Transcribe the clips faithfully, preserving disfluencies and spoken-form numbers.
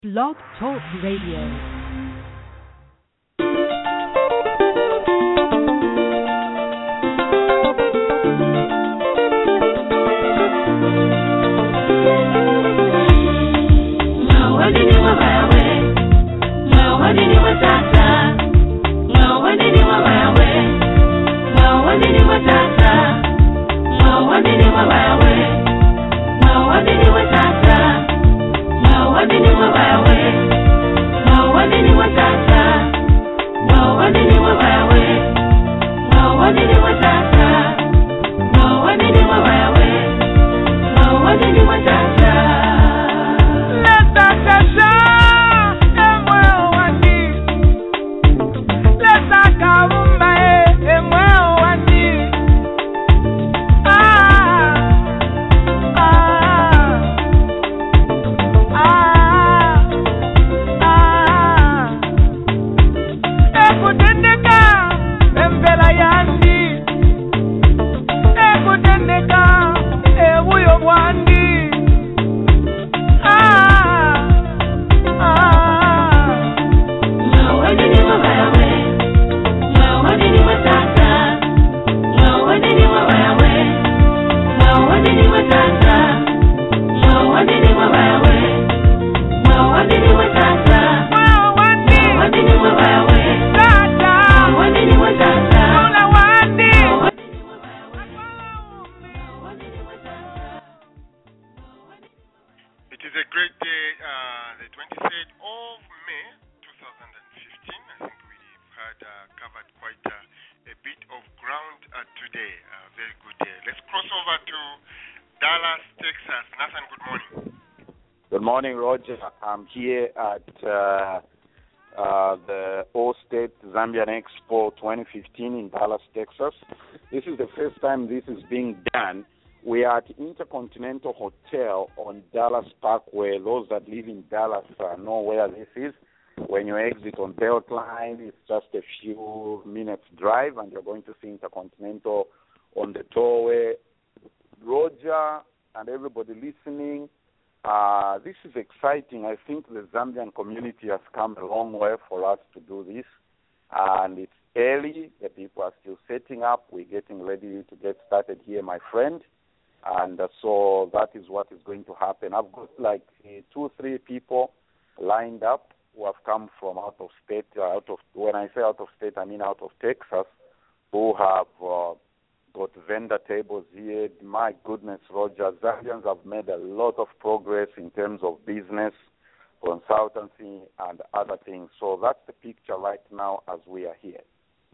Blog Talk Radio. I'm here at uh, uh, the All-State Zambian Expo twenty fifteen in Dallas, Texas. This is the first time this is being done. We are at Intercontinental Hotel on Dallas Parkway. Those that live in Dallas uh, know where this is. When you exit on Beltline, it's just a few minutes drive, and you're going to see Intercontinental on the tollway. Roger and everybody listening, Uh, this is exciting. I think the Zambian community has come a long way for us to do this. And it's early. The people are still setting up. We're getting ready to get started here, my friend. And uh, so that is what is going to happen. I've got like uh, two or three people lined up who have come from out of state. Uh, out of When I say out of state, I mean out of Texas, who have uh, got vendor tables here. My goodness, Roger, Zambians have made a lot of progress in terms of business, consultancy, and other things. So that's the picture right now as we are here.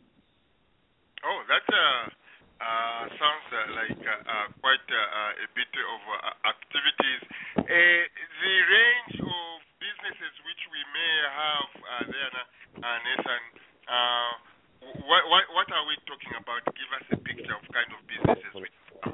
Oh, that uh, uh, sounds uh, like uh, uh, quite uh, a bit of uh, activities. Uh, the range of businesses which we may have uh, there, uh, Nathan, uh, What, what, what are we talking about? Give us a picture of kind of businesses. We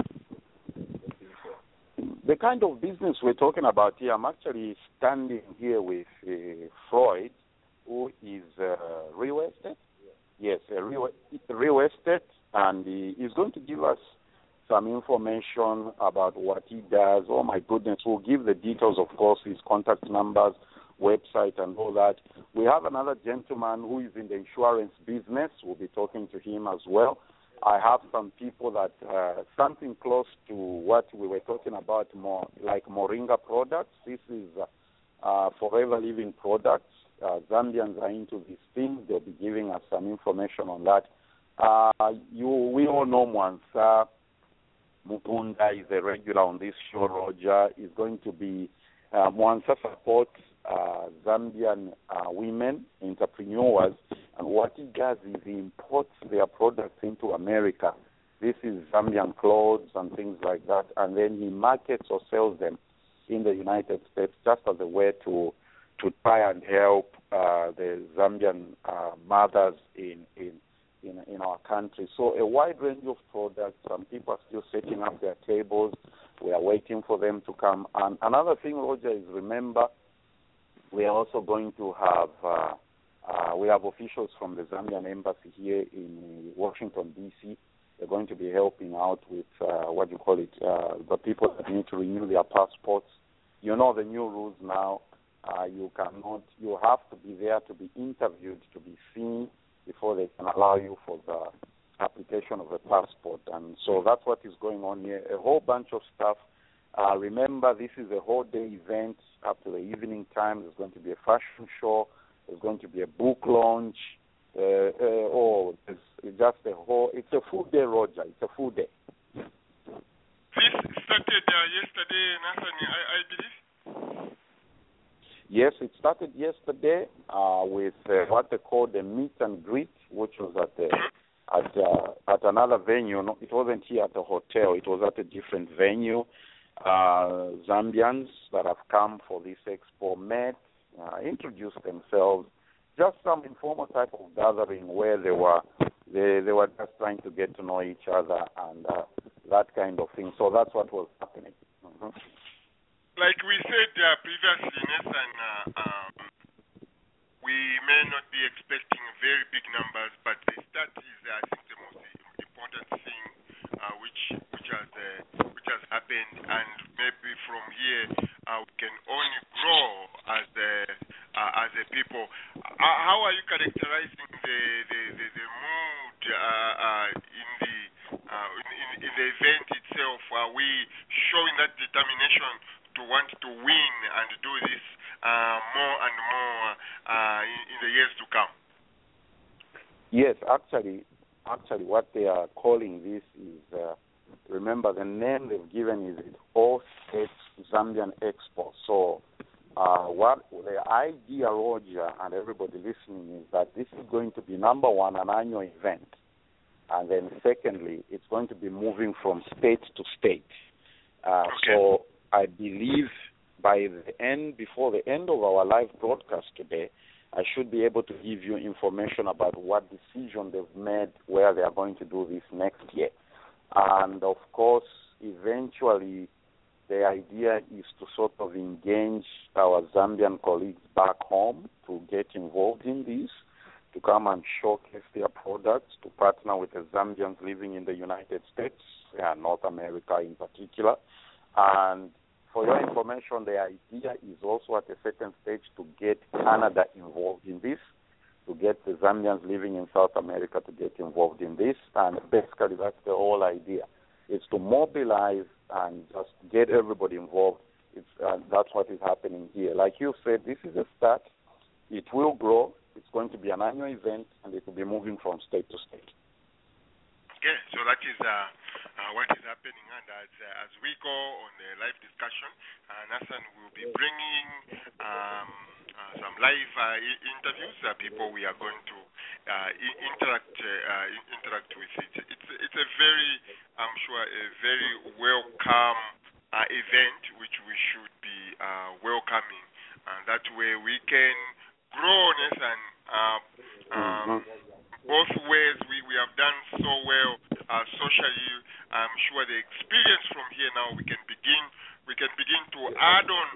the kind of business we're talking about here, I'm actually standing here with uh, Floyd, who is uh, real estate. Yes, a real, real estate, and he, he's going to give us some information about what he does. Oh, my goodness, we'll give the details, of course, his contact numbers, website, and all that. We have another gentleman who is in the insurance business. We'll be talking to him as well. I have some people that uh, something close to what we were talking about, more like Moringa products. This is uh, uh, Forever Living products. Uh, Zambians are into these things. They'll be giving us some information on that. Uh, you, we all know Mwansa Mukunda is a regular on this show. Roger is going to be uh, Mwansa supports Uh, Zambian uh, women, entrepreneurs, and what he does is he imports their products into America. This is Zambian clothes and things like that, and then he markets or sells them in the United States just as a way to to try and help uh, the Zambian uh, mothers in, in in in our country. So a wide range of products. Some people are still setting up their tables. We are waiting for them to come. And another thing, Roger, is remember, we are also going to have, uh, uh, we have officials from the Zambian embassy here in Washington, D C. They're going to be helping out with, uh, what do you call it, uh, the people that need to renew their passports. You know the new rules now. Uh, you cannot. You have to be there to be interviewed, to be seen before they can allow you for the application of a passport. And so that's what is going on here. A whole bunch of stuff. Uh, remember, this is a whole day event up to the evening time. There's going to be a fashion show. There's going to be a book launch. Uh, uh, oh, it's, it's just a whole. It's a full day, Roger. It's a full day. This started uh, yesterday, Nathan, I, I believe. Yes, it started yesterday uh, with uh, what they call the meet and greet, which was at the, at uh, at another venue. No, it wasn't here at the hotel. It was at a different venue. Uh, Zambians that have come for this expo met, uh, introduced themselves. Just some informal type of gathering where they were they they were just trying to get to know each other and uh, that kind of thing. So that's what was happening. Mm-hmm. Like we said uh, previously, Nathan, uh, um, we may not be expecting very big numbers, but the start is, uh, I think, the most important thing uh, which which has uh, which has happened, and maybe from here uh, we can only grow as a uh, as a people. Uh, how are you characterizing the the, the, the mood uh, uh, in the uh, in, in the event itself? Are we showing that determination to want to win and do this uh, more and more uh, in, in the years to come? Yes, actually, actually, what they are calling this is, uh, remember the name they've given is All States Zambian Expo. So, uh, what the idea, Roger, and everybody listening, is that this is going to be, number one, an annual event, and then secondly, it's going to be moving from state to state. Uh, okay. So, I believe by the end, before the end of our live broadcast today, I should be able to give you information about what decision they've made, where they are going to do this next year. And of course, eventually, the idea is to sort of engage our Zambian colleagues back home to get involved in this, to come and showcase their products, to partner with the Zambians living in the United States, and North America in particular. And for your information, the idea is also at a certain stage to get Canada involved in this, to get the Zambians living in South America to get involved in this. And basically, that's the whole idea. It's to mobilize and just get everybody involved. It's, uh, that's what is happening here. Like you said, this is a start. It will grow. It's going to be an annual event, and it will be moving from state to state. Okay, so that is uh, uh, what is happening, and as uh, as we go on the live discussion, uh, Nathan will be bringing um, uh, some live uh, I- interviews. Uh, people we are going to uh, I- interact uh, interact with. It. It's it's a very, I'm sure, a very welcome uh, event which we should be uh, welcoming, and that way we can grow, Nathan. Uh, um, Both ways we, we have done so well uh, socially. I'm sure the experience from here now we can begin we can begin to add on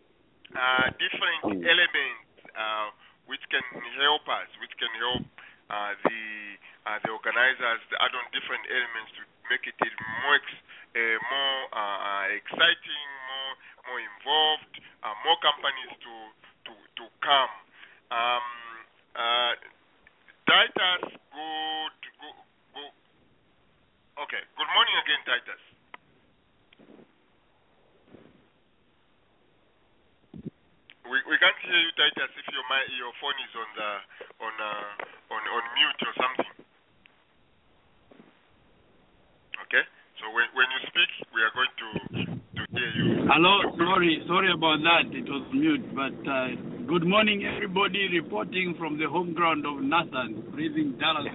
uh, different elements uh, which can help us, which can help uh, the uh, the organizers to add on different elements to make it more ex, uh, more uh, exciting, more more involved, uh, more companies to to to come. Um, uh, Titus, good, good, good. Okay, good morning again, Titus. We we can't hear you, Titus, if your my, your phone is on the on uh, on on mute or something. Okay, so when when you speak, we are going to to hear you. Hello, sorry, sorry about that. It was mute, but. Uh, Good morning, everybody, reporting from the home ground of Nathan, breathing Dallas.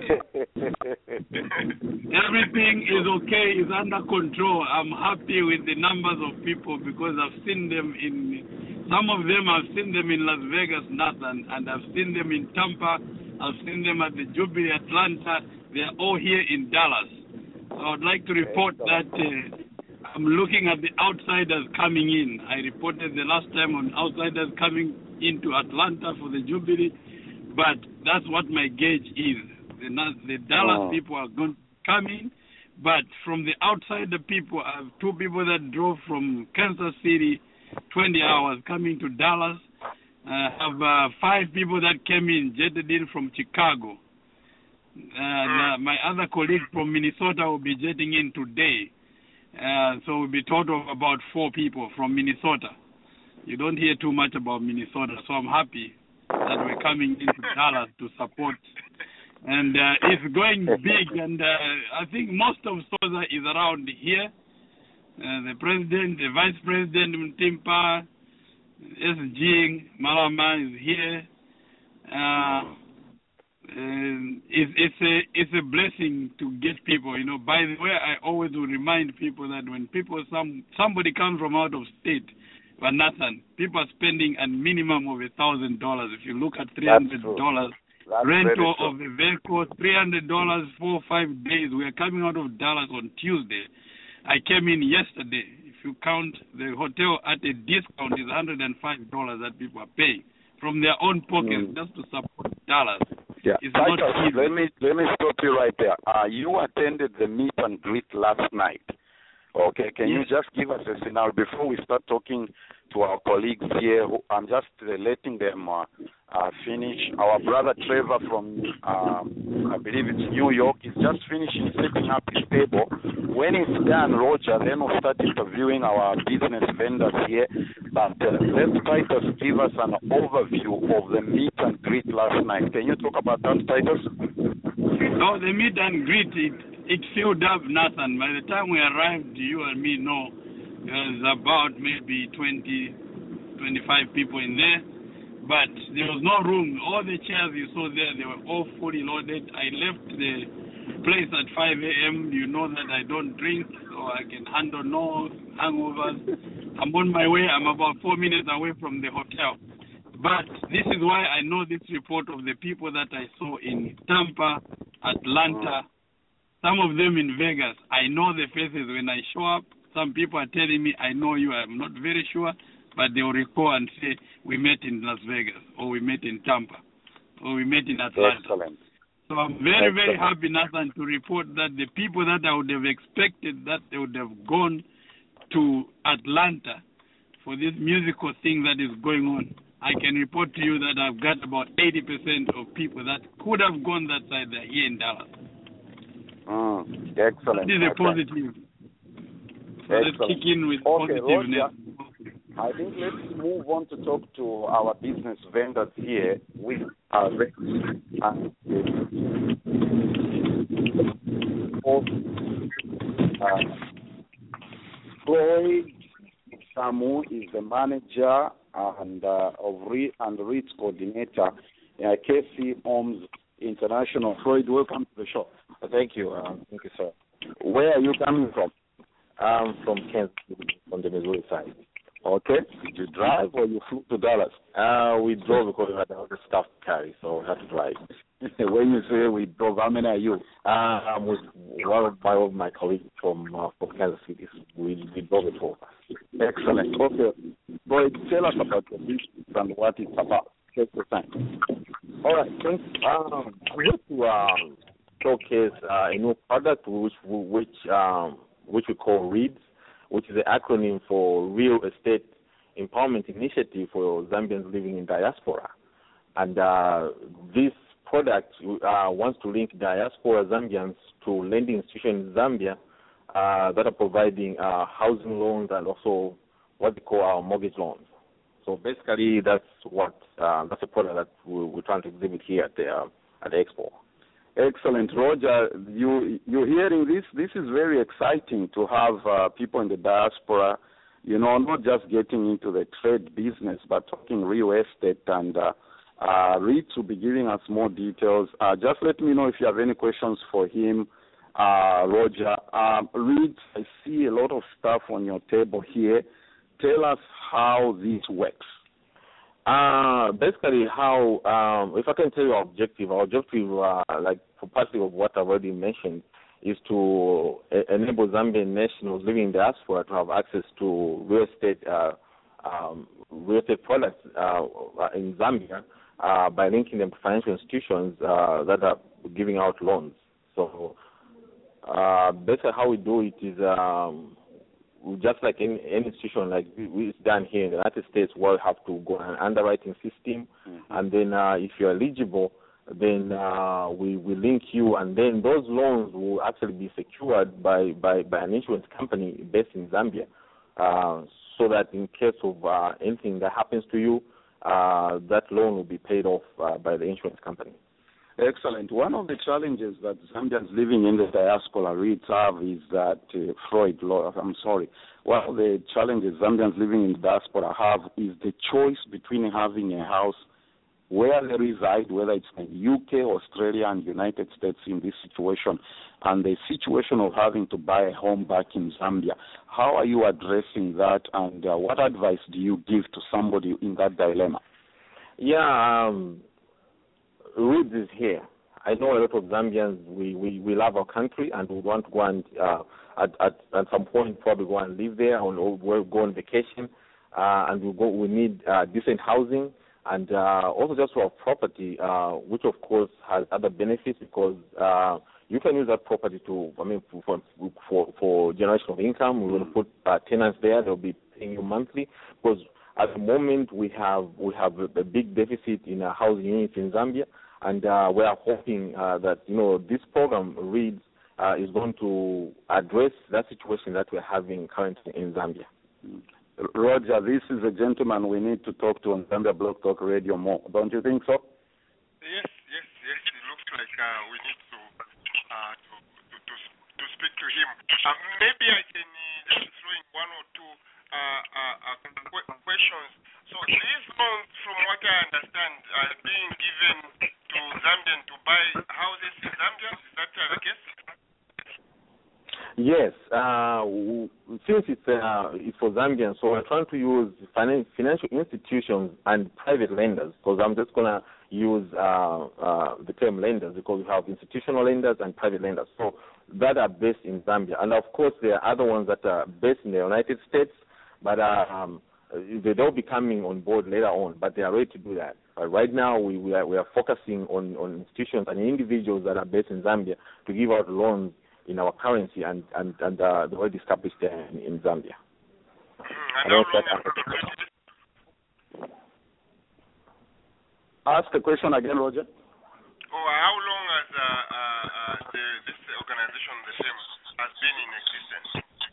Everything is okay, is under control. I'm happy with the numbers of people because I've seen them in, some of them I've seen them in Las Vegas, Nathan, and I've seen them in Tampa, I've seen them at the Jubilee Atlanta. They're all here in Dallas. So I'd like to report that uh, I'm looking at the outsiders coming in. I reported the last time on outsiders coming into Atlanta for the Jubilee, but that's what my gauge is. The, the Dallas oh. people are going to come in, but from the outside, the people, I have two people that drove from Kansas City, twenty hours coming to Dallas. I have uh, five people that came in, jetted in from Chicago. Uh, my other colleague from Minnesota will be jetting in today. Uh, so we'll be total of about four people from Minnesota. You don't hear too much about Minnesota, so I'm happy that we're coming into Dallas to support. And uh, it's going big, and uh, I think most of SOZA is around here. Uh, the president, the vice president, Mtimpa, S G, Malama is here. Uh, uh, it's, it's a it's a blessing to get people. You know, by the way, I always will remind people that when people some somebody comes from out of state, but nothing, people are spending a minimum of a thousand dollars. If you look at three hundred dollars rental of the vehicle, three hundred dollars, four or five days. We are coming out of Dallas on Tuesday. I came in yesterday. If you count the hotel at a discount, is one hundred five dollars that people are paying from their own pockets mm. just to support Dallas. Yeah. It's not easy. Let me let me stop you right there. Uh, you attended the meet and greet last night. Okay, can yes. you just give us a scenario before we start talking to our colleagues here? Who, I'm just uh, letting them uh, uh, finish. Our brother Trevor from, uh, I believe it's New York, is just finishing setting up his table. When it's done, Roger, then we'll start interviewing our business vendors here. But uh, let's try to give us an overview of the meet and greet last night. Can you talk about that, Titus? No, the meet and greet, it, it filled up, Nathan. By the time we arrived, you and me know there was about maybe twenty, twenty-five people in there. But there was no room. All the chairs you saw there, they were all fully loaded. I left the place at five a.m. You know that I don't drink, so I can handle no hangovers. I'm on my way. I'm about four minutes away from the hotel. But this is why I know this report of the people that I saw in Tampa, Atlanta, some of them in Vegas. I know the faces when I show up. Some people are telling me, I know you. I'm not very sure, but they will recall and say, we met in Las Vegas, or we met in Tampa, or we met in Atlanta. Excellent. So I'm very, Excellent. very happy, Nathan, to report that the people that I would have expected that they would have gone to Atlanta for this musical thing that is going on, I can report to you that I've got about eighty percent of people that could have gone that side there here in Dallas. Mm, excellent. This is a positive. So let's kick in with okay, positiveness. Roger, I think let's move on to talk to our business vendors here with our uh, Floyd Samu is the manager and uh, of Re- and REITs coordinator at K C Homes International. Floyd, welcome to the show. Thank you. Uh, thank you, sir. Where are you coming from? I'm from Kansas, from the Missouri side. Okay. Did you drive or you flew to Dallas? Uh, we drove because we had other stuff to carry, so we had to drive. When you say we drove, how many are you? Uh, I'm with one of my, of my colleagues from, uh, from Kansas City. We, we drove it for us. Excellent. Okay. Boy, tell us about the business and what it's about. Take your time. All right. Thanks. Um, we want to um, showcase uh, a new product which which um, which we call REITs, which is an acronym for Real Estate Empowerment Initiative for Zambians living in diaspora. And uh, this product uh, wants to link diaspora Zambians to lending institutions in Zambia uh, that are providing uh, housing loans and also what they call our mortgage loans. So basically, that's what uh, that's a product that we, we're trying to exhibit here at the uh, at the expo. Excellent, Roger. You you're hearing this? This is very exciting to have uh, people in the diaspora. You know, not just getting into the trade business, but talking real estate. And uh, uh, REITs will be giving us more details. Uh, just let me know if you have any questions for him, uh, Roger. Um, REITs, I see a lot of stuff on your table here. Tell us how this works. Uh, basically, how, um, if I can tell you our objective, our objective, uh, like for part of what I've already mentioned, is to uh, enable Zambian nationals living in diaspora to have access to real estate, uh, um, real estate products uh, in Zambia uh, by linking them to financial institutions uh, that are giving out loans. So, uh, basically, how we do it is um, just like any, any institution like we, it's done here in the United States, we'll have to go on an underwriting system, mm-hmm. and then uh, if you're eligible, then uh, we, we link you, and then those loans will actually be secured by, by, by an insurance company based in Zambia, uh, so that in case of uh, anything that happens to you, uh, that loan will be paid off uh, by the insurance company. Excellent. One of the challenges that Zambians living in the diaspora REITs have is that uh, Freud law. I'm sorry. One of the challenges Zambians living in the diaspora have is the choice between having a house where they reside, whether it's in the U K, Australia, and United States in this situation, and the situation of having to buy a home back in Zambia. How are you addressing that, and uh, what advice do you give to somebody in that dilemma? Yeah, um, REITs is here. I know a lot of Zambians, we, we, we love our country and we want to go and, uh, at, at, at some point, probably go and live there or, or go on vacation, uh, and we, go, we need uh, decent housing. And uh, also just for our property, uh, which of course has other benefits because uh, you can use that property to, I mean, for for, for generation of income. We're going to put uh, tenants there; they'll be paying you monthly. Because at the moment we have we have a, a big deficit in uh, housing units in Zambia, and uh, we are hoping uh, that you know this program REITs uh, is going to address that situation that we're having currently in Zambia. Mm. Roger, this is a gentleman we need to talk to on Zambia Blog Talk Radio more. Don't you think so? Yes, yes, yes. It looks like uh, we need to, uh, to, to to to speak to him. Uh, maybe I can uh, just throw in one or two uh, uh, uh, qu- questions. So these loans, from what I understand, are being given to Zambians to buy houses in Zambia. Is that uh, the case? Yes, uh, since it's, uh, it's for Zambians, so we're trying to use finan- financial institutions and private lenders, because I'm just going to use uh, uh, the term lenders because we have institutional lenders and private lenders, so that are based in Zambia. And, of course, there are other ones that are based in the United States, but uh, um, they'll be coming on board later on, but they are ready to do that. But right now, we, we, are, we are focusing on, on institutions and individuals that are based in Zambia to give out loans in our currency and and, and uh, the already established there in, in Zambia. Mm, and how long has Ask the question again, Roger. Oh, how long has uh, uh, uh, the, this organization, the same, has been in existence?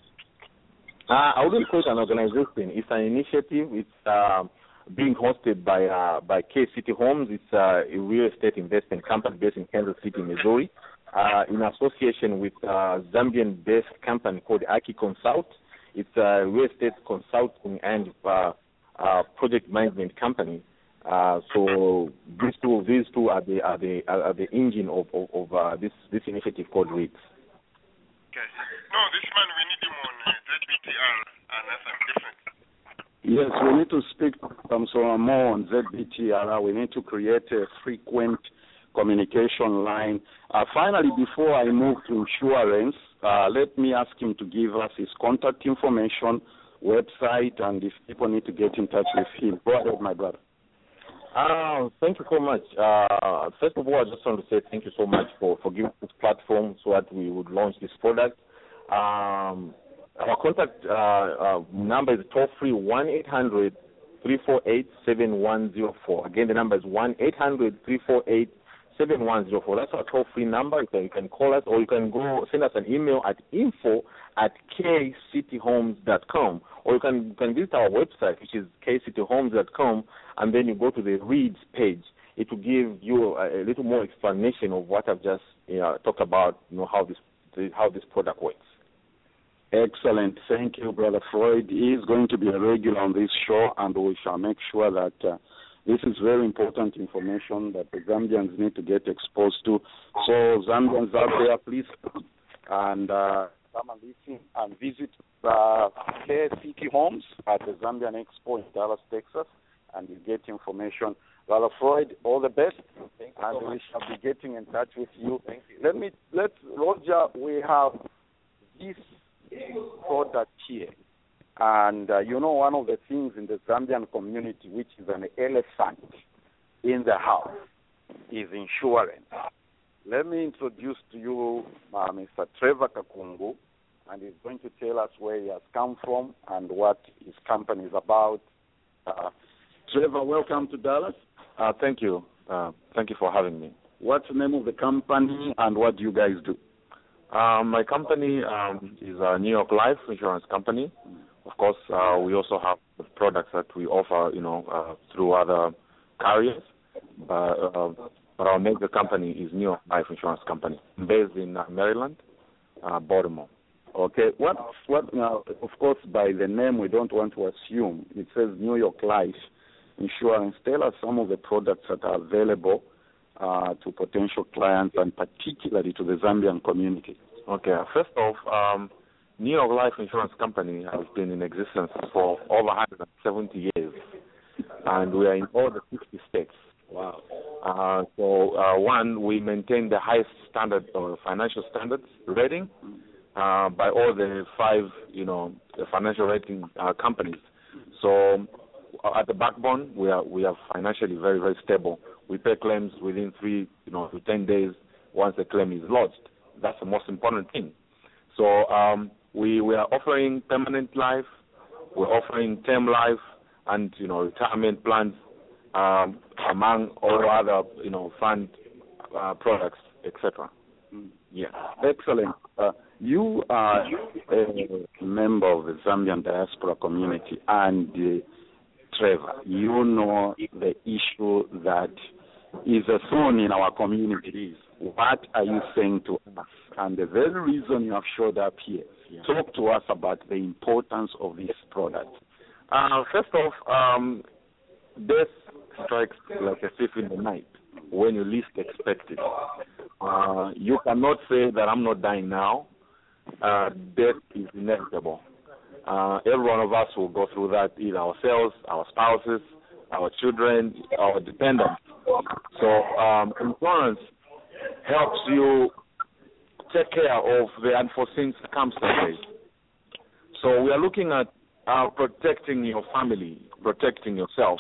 Uh, I wouldn't call it an organization. It's an initiative. It's uh, being hosted by uh, by K City Homes. It's uh, a real estate investment company based in Kansas City, Missouri. Uh, in association with a Zambian-based company called Aki Consult. It's a real estate consulting and uh, uh, project management company. Uh, so these two, these two are the are the are the engine of of, of uh, this this initiative called REITs. Okay. No, this man we need him on uh, Z B T R, and that's different. Yes, we need to speak um, so more on Z B T R. We need to create a frequent communication line. Uh, finally, before I move to insurance, uh, let me ask him to give us his contact information, website, and if people need to get in touch with him. Go ahead, my brother. Uh, thank you so much. Uh, first of all, I just want to say thank you so much for, for giving this platform so that we would launch this product. Um, our contact uh, uh, number is toll-free one eight hundred three four eight seven one zero four. Again, the number is one eight hundred three four eight seven one zero four. That's our toll-free number. You can, you can call us or you can go send us an email at info at k city homes dot com, or you can, you can visit our website, which is k city homes dot com, and then you go to the REITs page. It will give you a, a little more explanation of what I've just you know, talked about, you know, how this how this product works. Excellent. Thank you, Brother Freud. He is going to be a regular on this show, and we shall make sure that uh, this is very important information that the Zambians need to get exposed to. So, Zambians out there, please, and uh, come and listen and visit uh, K City Homes at the Zambian Expo in Dallas, Texas, and you get information. Brother Freud, all the best, Thank you and so we much. Shall be getting in touch with you. Thank you. Let me, let Roger, we have this product here. And, uh, you know, one of the things in the Zambian community, which is an elephant in the house, is insurance. Let me introduce to you uh, Mister Trevor Kakungu, and he's going to tell us where he has come from and what his company is about. Uh, Trevor, welcome to Dallas. Uh, thank you. Uh, thank you for having me. What's the name of the company and what do you guys do? Um, my company um, is a New York Life Insurance Company. Of course, uh, we also have products that we offer, you know, uh, through other carriers. But, uh, but our major company is New York Life Insurance Company, based in uh, Maryland, uh, Baltimore. Okay. What? What? Now, of course, by the name, we don't want to assume. It says New York Life Insurance. Tell us some of the products that are available uh, to potential clients and particularly to the Zambian community. Okay. First off, um, New York Life Insurance Company has been in existence for over one hundred seventy years, and we are in all the sixty states. Wow. Uh, so, uh, one, we maintain the highest standard of financial standards rating uh, by all the five, you know, the financial rating uh, companies. So, uh, at the backbone, we are we are financially very, very stable. We pay claims within three, you know, to ten days once the claim is lodged. That's the most important thing. So, um, we we are offering permanent life, we're offering term life, and you know, retirement plans. Um, among all other, you know, fund uh, products, et cetera. Mm. Yeah. Excellent. Uh, you are a member of the Zambian diaspora community, and uh, Trevor, you know the issue that is a thorn in our communities. What are you saying to us? And the very reason you have showed up here, yeah. Talk to us about the importance of this product. Uh, first off, um, death strikes like a thief in the night when you least expect it. Uh, you cannot say that I'm not dying now. Uh, death is inevitable. Uh, every one of us will go through that, either ourselves, our spouses, our children, our dependents. So um, insurance helps you take care of the unforeseen circumstances. So we are looking at uh, protecting your family, protecting yourself.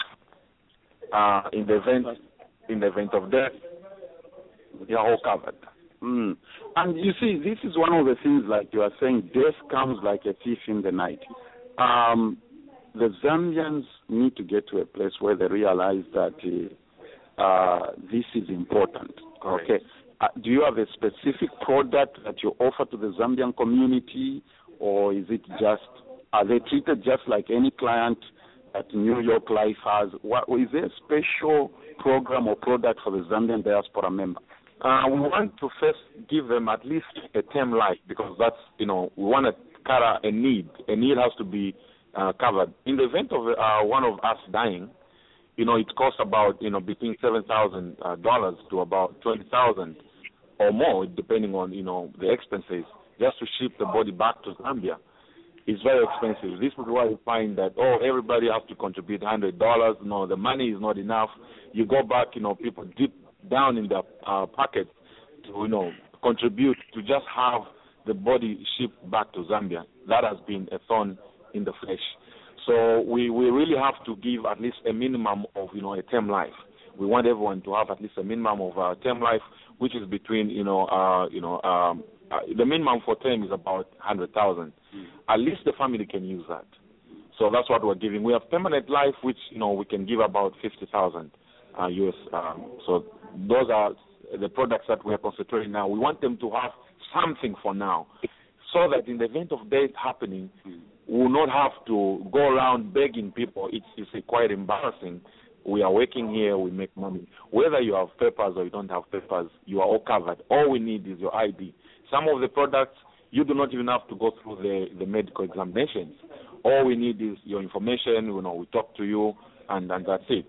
Uh, in the event, in the event of death, you are all covered. Mm. And you see, this is one of the things, like you are saying, death comes like a thief in the night. Um, the Zambians need to get to a place where they realize that uh, uh, this is important. Correct. Okay. Uh, do you have a specific product that you offer to the Zambian community, or is it just, are they treated just like any client that New York Life has? What, is there a special program or product for the Zambian diaspora member? Uh, we want to first give them at least a term life, because that's, you know, we want to cover a need. A need has to be uh, covered. In the event of uh, one of us dying, you know, it costs about, you know, between seven thousand dollars uh, to about twenty thousand dollars or more, depending on, you know, the expenses, just to ship the body back to Zambia. It's very expensive. This is why you find that, oh, everybody has to contribute one hundred dollars. No, the money is not enough. You go back, you know, people deep down in their uh, pockets to, you know, contribute to just have the body shipped back to Zambia. That has been a thorn in the flesh. So we, we really have to give at least a minimum of, you know, a term life. We want everyone to have at least a minimum of uh, term life, which is between, you know, uh, you know, um, uh, the minimum for term is about one hundred thousand. Mm. At least the family can use that. So that's what we're giving. We have permanent life, which, you know, we can give about fifty thousand uh, U S. Um, so those are the products that we are concentrating now. We want them to have something for now, so that in the event of death happening, mm. we will not have to go around begging people. It's, it's quite embarrassing. We are working here, we make money. Whether you have papers or you don't have papers, you are all covered. All we need is your I D. Some of the products, you do not even have to go through the, the medical examinations. All we need is your information, you know, we talk to you, and, and that's it.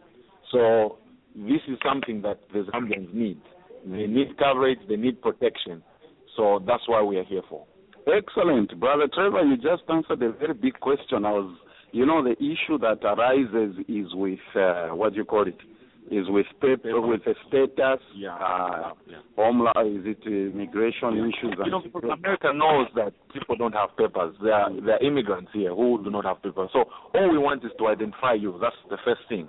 So this is something that the Zambians need. They need coverage, they need protection. So that's why we are here for. Excellent. Brother Trevor, you just answered a very big question. I was, you know, the issue that arises is with, uh, what do you call it, is with paper, with a status, yeah, uh, yeah. homeland, is it immigration yeah. issues? You know, America knows that people don't have papers. There are, there are immigrants here who do not have papers. So all we want is to identify you. That's the first thing.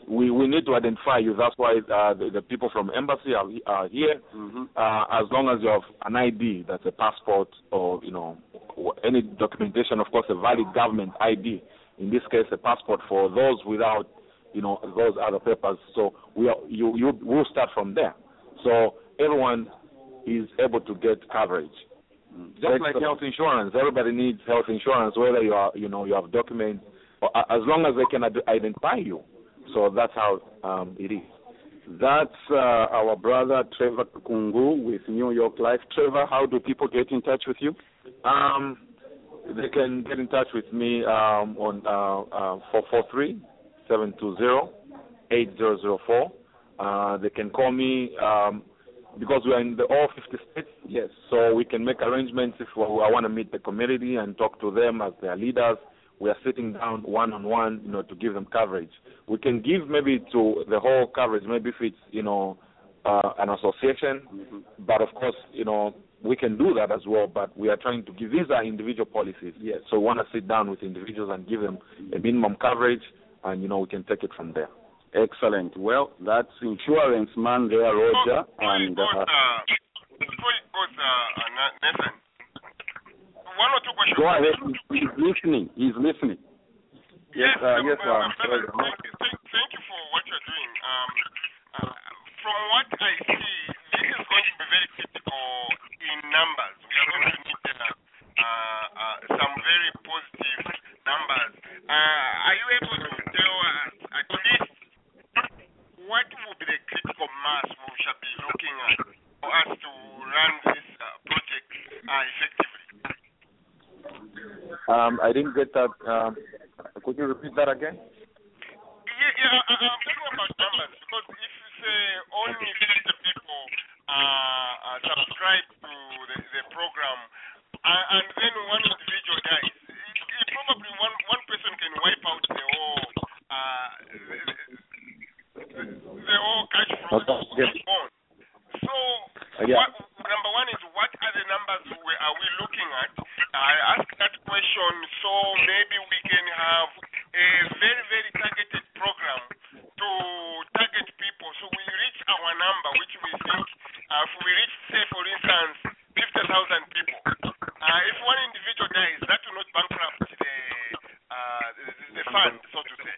we, we need to identify you. That's why uh, the, the people from embassy are, are here. Mm-hmm. Uh, as long as you have an I D, that's a passport or, you know, any documentation, of course, a valid government I D. In this case, a passport for those without, you know, those other papers. So we are, you you will start from there. So everyone is able to get coverage. Just like health insurance, everybody needs health insurance, whether you are, you know, you have documents, or, as long as they can ad- identify you. So that's how um, it is. That's uh, our brother Trevor Kungu with New York Life. Trevor, how do people get in touch with you? Um, they can get in touch with me um, on uh, uh, four four three, seven two zero, eight zero zero four. Uh, they can call me um, because we are in the all fifty states. Yes. So we can make arrangements if we, I want to meet the community and talk to them as their leaders. We are sitting down one-on-one, you know, to give them coverage. We can give maybe to the whole coverage, maybe if it's, you know, uh, an association. Mm-hmm. But, of course, you know, we can do that as well. But we are trying to give, these are individual policies. Yes. So we want to sit down with individuals and give them a minimum coverage, and, you know, we can take it from there. Excellent. Well, that's insurance man there, Roger. Before And it goes, uh, uh, before it goes, uh, uh, Nathan, one or two questions. go ahead. He's listening. He's listening. Yes, uh, yes, uh, uh, brother, thank, you, thank, thank you for what you're doing. Um, uh, from what I see, this is going to be very critical in numbers. We are going to need uh, uh, uh, some very positive numbers. Uh, are you able to tell us at least what will be the critical mass we shall be looking at for us to run this uh, project uh, effectively? Um, I didn't get that. Um, could you repeat that again? Yeah, yeah, I, I'm talking about numbers because if you say only fifty people uh, uh, subscribe to the, the program uh, and then one individual dies, it, it probably one, one person can wipe out the whole uh, the, the, the whole cash flow Okay. on. So, Uh, yeah. what, number one is what are the numbers we, are we looking at? I ask that question so maybe we can have a very, very targeted program to target people. So we reach our number, which we think, uh, if we reach, say, for instance, fifty thousand people, uh, if one individual dies, that will not bankrupt the, uh, the, the fund, so to say.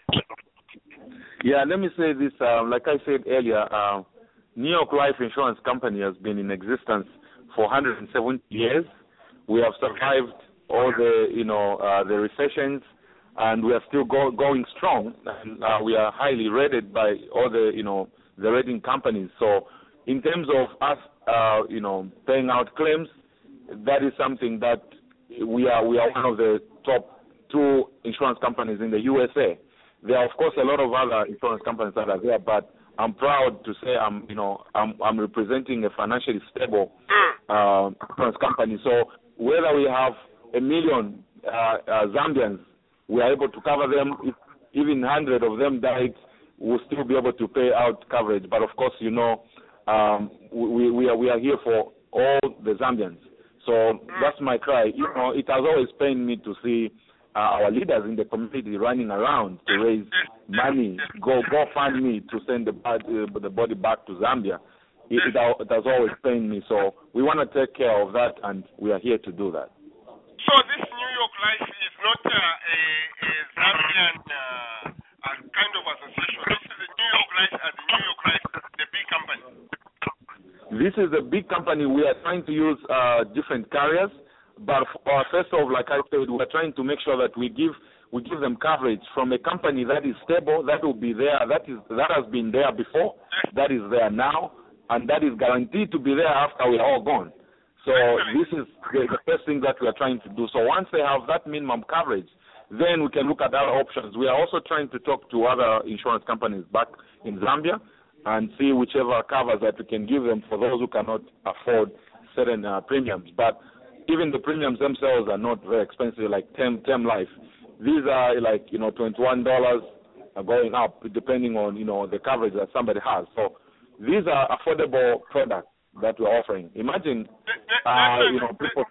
Yeah, let me say this. Um, like I said earlier, uh, New York Life Insurance Company has been in existence for one hundred seventy years. We have survived all the, you know, uh, the recessions, and we are still go, going strong. And uh, we are highly rated by all the, you know, the rating companies. So, in terms of us, uh, you know, paying out claims, that is something that we are we are one of the top two insurance companies in the U S A. There are, of course, a lot of other insurance companies that are there, but I'm proud to say I'm, you know, I'm, I'm representing a financially stable uh, insurance company. So whether we have a million uh, uh, Zambians, we are able to cover them. If even one hundred of them died, we'll still be able to pay out coverage. But of course, you know, um, we, we are we are here for all the Zambians. So that's my cry. You know, it has always pained me to see uh, our leaders in the community running around to raise money, go go fund me to send the body, uh, the body back to Zambia. It, it, it has always pained me. So we want to take care of that, and we are here to do that. So this New York Life is not uh, a, a Zambian uh, uh, kind of association. This is the New York Life as the New York Life, the big company. This is a big company. We are trying to use uh, different carriers, but for, uh, first of all, like I said, we are trying to make sure that we give we give them coverage from a company that is stable, that will be there, that is that has been there before, that is there now, and that is guaranteed to be there after we are all gone. So this is the, the first thing that we are trying to do. So once they have that minimum coverage, then we can look at other options. We are also trying to talk to other insurance companies back in Zambia and see whichever covers that we can give them for those who cannot afford certain uh, premiums. But even the premiums themselves are not very expensive, like term, term life. These are like, you know, twenty-one dollars going up depending on, you know, the coverage that somebody has. So these are affordable products that we're offering. Imagine, uh, you know, people.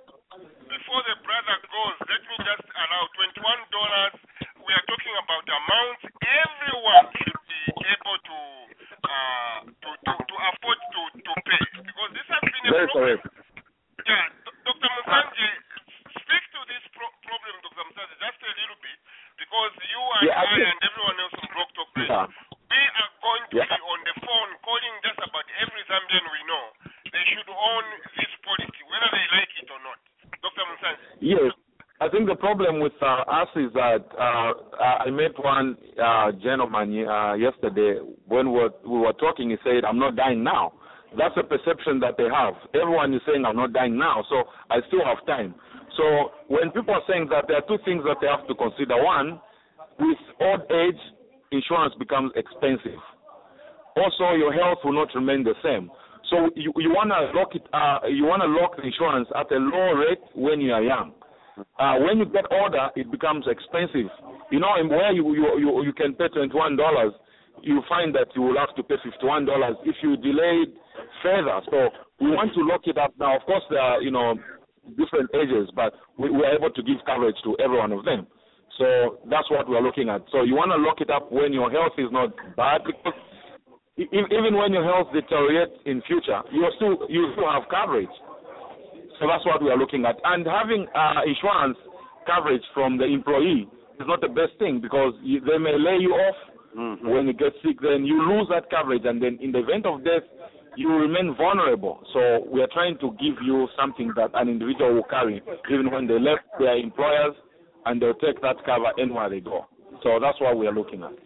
Before the brother goes, let me just allow twenty-one dollars. We are talking about amounts everyone should able to uh, to, to, to afford to, to pay? Because this has been a Very problem. correct. Yeah, Doctor Musanje, speak to this pro- problem, Doctor Musanje, just a little bit, because you and Yeah, I I, think- and everyone else on Block Talk Radio, Yeah. we are going to Yeah. be on the phone calling just about every Zambian we know. They should own this policy, whether they like it or not. Doctor Musanje. Yes. I think the problem with uh, us is that uh, I met one uh, gentleman uh, yesterday when we were, we were talking. He said, "I'm not dying now." That's a perception that they have. Everyone is saying, "I'm not dying now," so I still have time. So when people are saying that, there are two things that they have to consider. One, with old age, insurance becomes expensive. Also, your health will not remain the same. So you you want to lock it. Uh, you want to lock the insurance at a low rate when you are young. Uh, when you get older, it becomes expensive. You know, and where you you you, you can pay twenty-one dollars, you find that you will have to pay fifty-one dollars if you delay it further. So we want to lock it up now. Of course, there are, you know, different ages, but we, we are able to give coverage to every one of them. So that's what we are looking at. So you want to lock it up when your health is not bad, because e- even when your health deteriorates in future, you are still you still have coverage. So that's what we are looking at. And having uh, insurance coverage from the employee is not the best thing, because you, they may lay you off Mm-hmm. when you get sick. Then you lose that coverage, and then in the event of death, you remain vulnerable. So we are trying to give you something that an individual will carry even when they left their employers, and they'll take that cover anywhere they go. So that's what we are looking at.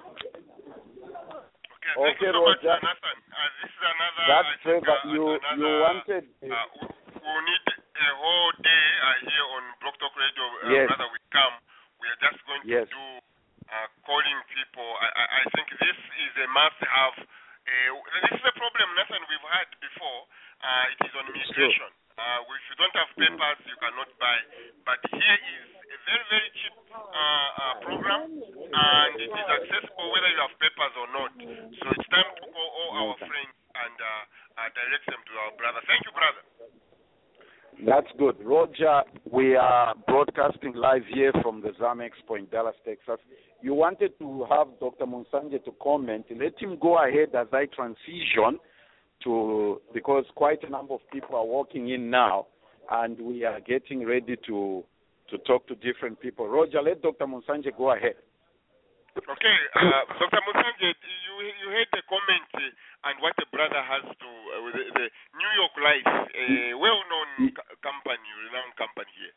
Okay, thank Okay, you so much, Roger. Nathan. Uh, this is another. That's I think, Trevor. uh, You another, you wanted. Uh, we need a whole day uh, here on Block Talk Radio. Uh, Yes. Rather, we come. We are just going Yes. to do uh, calling people. I, I, I think this is a must-have. Uh, this is a problem, Nathan, we've had before. Uh, it is on immigration. Uh, if you don't have papers, you cannot buy. But here is a very, very cheap uh, uh, program, and it is accessible whether you have papers or not. So it's time to call all our friends and uh, uh, direct them to our brother. Thank you, brother. That's good. Roger, we are broadcasting live here from the Zam Expo in Dallas, Texas. You wanted to have Doctor Musanje to comment. Let him go ahead as I transition to, because quite a number of people are walking in now, and we are getting ready to to talk to different people. Roger, let Doctor Musanje go ahead. Okay, uh, Doctor Musanje, you you heard the comment uh, and what the brother has to uh, the, the New York Life, a well-known co- company, renowned company here.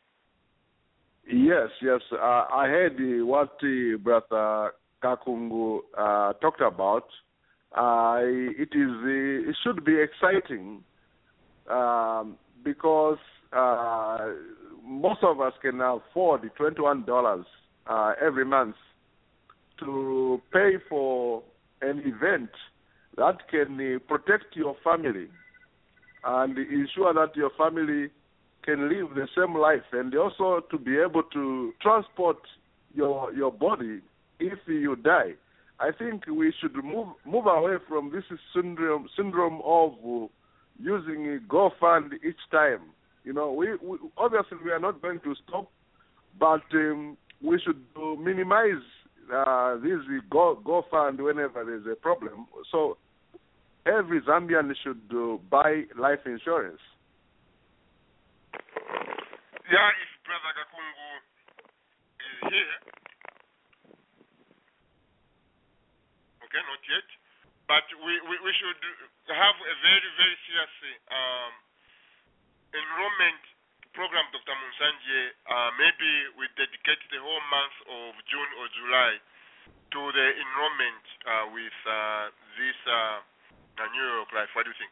Yes, yes. Uh, I heard uh, what uh, Brother Kakungu uh, talked about. Uh, it is uh, it should be exciting um, because uh, most of us can afford twenty-one dollars uh, every month to pay for an event that can uh, protect your family and ensure that your family can live the same life, and also to be able to transport your your body if you die. I think we should move move away from this syndrome syndrome of uh, using GoFund each time. You know, we, we obviously we are not going to stop, but um, we should uh, minimize uh, this Go GoFund whenever there's a problem. So every Zambian should uh, buy life insurance. Yeah, if Brother Kakungu is here. Okay, not yet. But we, we, we should have a very, very serious um, enrollment program, Doctor Musanje. Uh, maybe we dedicate the whole month of June or July to the enrollment uh, with uh, this uh, New York Life. What do you think?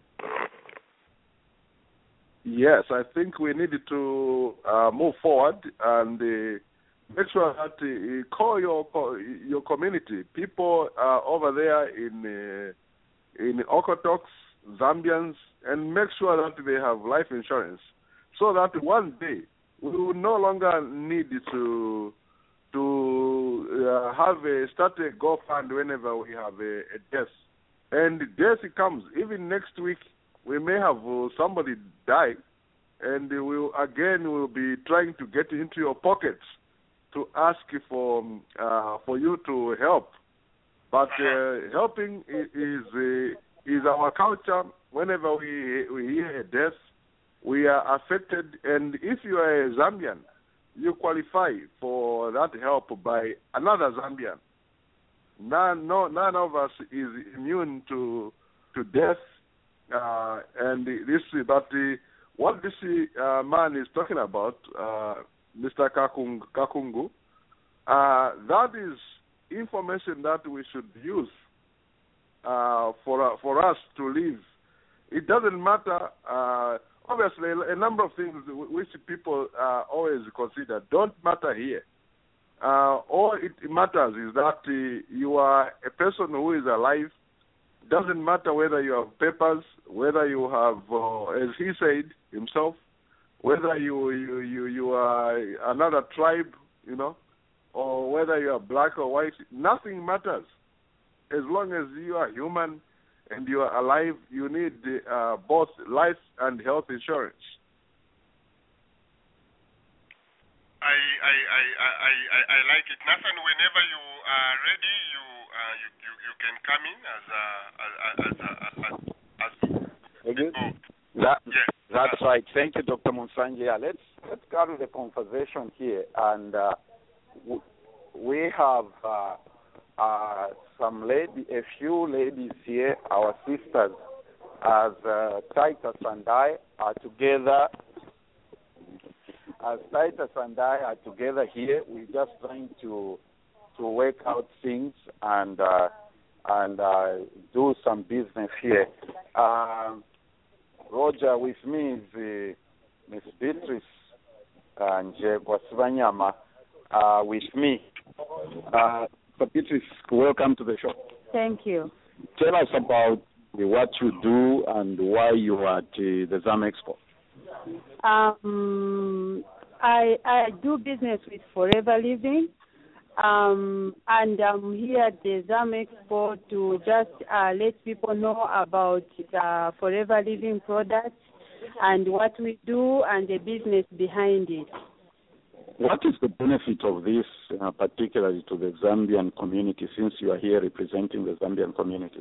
Yes, I think we need to uh, move forward and uh, make sure that uh, call your your community, people uh, over there in uh, in Okotoks, Zambians, and make sure that they have life insurance, so that one day we will no longer need to to uh, have a start a GoFund whenever we have a, a death, and death comes even next week. We may have uh, somebody die, and we will, again will be trying to get into your pockets to ask for uh, for you to help. but uh, helping is is, uh, is our culture. Whenever we we hear a death, we are affected, and if you are a Zambian, you qualify for that help by another Zambian. None, no, none of us is immune to to death, uh, and this. But the, what this uh, man is talking about, uh, Mister Kakung, Kakungu, uh, that is information that we should use uh, for uh, for us to live. It doesn't matter. Uh, obviously, a number of things which people uh, always consider don't matter here. Uh, all it matters is that uh, you are a person who is alive. Doesn't matter whether you have papers, whether you have, uh, as he said himself, whether you, you you you are another tribe, you know, or whether you are black or white. Nothing matters. As long as you are human and you are alive, you need uh, both life and health insurance. I, I, I, I, I, I like it. Nathan, whenever you are ready, you uh, you, you, you can come in as a, as a, as, as, as oh. That, yes. That's right. Thank you, Doctor Monsanje. Yeah, let's let's carry the conversation here, and uh, w- we have uh, uh, some lady, a few ladies here, our sisters, as uh, Titus and I are together. As Titus and I are together here, we're just trying to to work out things and uh, and uh, do some business here. Uh, Roger, with me is uh, Miss Beatrice and Kwasibanyama uh, with me. Uh, so Beatrice, welcome to the show. Thank you. Tell us about uh, what you do and why you are at uh, the ZAM Expo. Um, I I do business with Forever Living, um, and I'm here at the ZAM Expo to just uh, let people know about the Forever Living products and what we do and the business behind it. What is the benefit of this, uh, particularly to the Zambian community, since you are here representing the Zambian community?